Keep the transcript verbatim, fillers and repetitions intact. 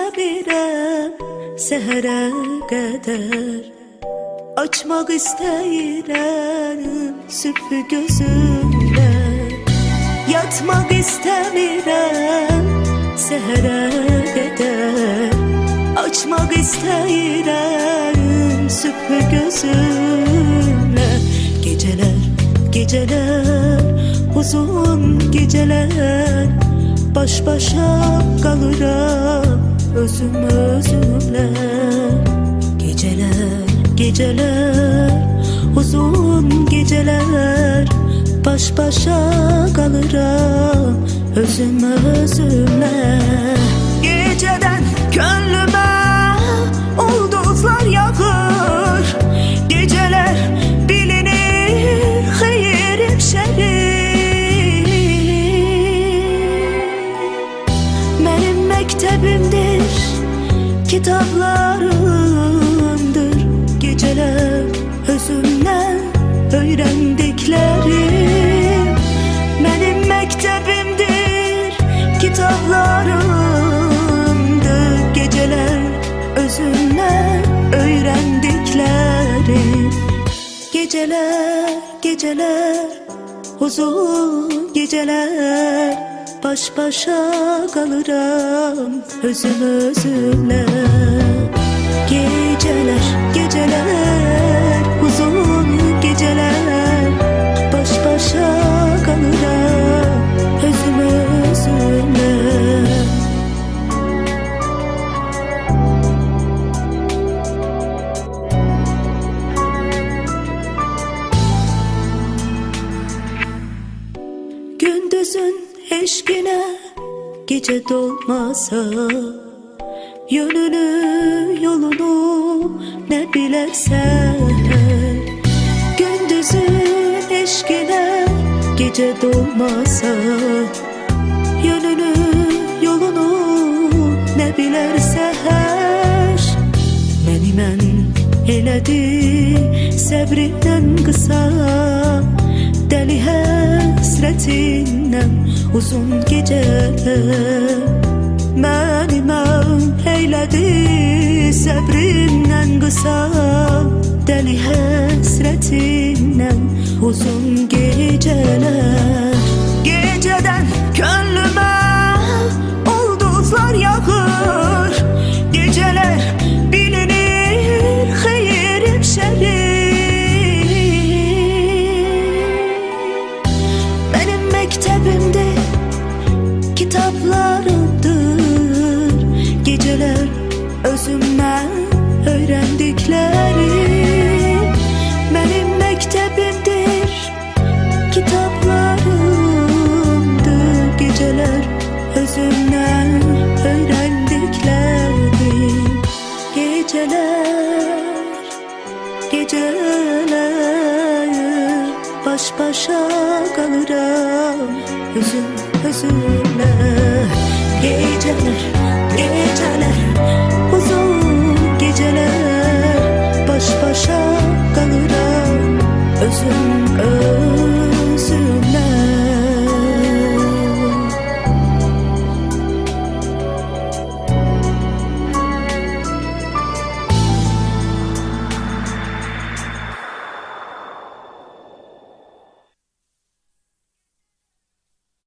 istəmirəm səhərə qədər, açmaq istəyirəm sübh gözümlə. Yatmaq istəmirəm səhərə qədər, açmaq istəyirəm sübh gözümlə. Gecələr, gecələr, uzun gecələr, baş başa qalıram özüm özümlə. Gecələr, gecələr, uzun gecələr, baş başa qalıram özüm özümlə. Gecədən könlümə ulduzlar yağır, gecələr bilinir xeyrim şərim. Mənim məktəbimdir, kitablarımdır gecələr özümdən öyrəndiklərim. Mənim məktəbimdir, kitablarımdır gecələr özümdən öyrəndiklərim. Gecələr, gecələr, uzun gecələr, baş başa qalıram özüm özümlə. Gecələr, gecələr, uzun gecələr, baş başa qalıram özüm özümlə. Gündüzün eşqinə gecə dolmasa, yönünü, yolunu nə bilərsən. Gündüzün eşqinə gecə dolmasa, yönünü, yolunu nə bilərsən. Məni mən elədi səbrindən qısa, dəli həsrətindən uzun gecələr. Məni mən eylədi səbrimdən qısa, dəli həsrətindən uzun gecələr. Gecədən könlümə ulduzlar yağır, gecələr bilinir xeyrim şərim. Mənim məktəbimdir, kitablarımdır gecələr özümdən öyrəndiklərim. Mənim məktəbimdir, kitablarımdır gecələr özümdən öyrəndiklərim. Gecələr, gecələr, baş başa qalıram özüm özümlə. Gecələr, gecələr, uzun gecələr, baş başa qalıram özüm özümlə.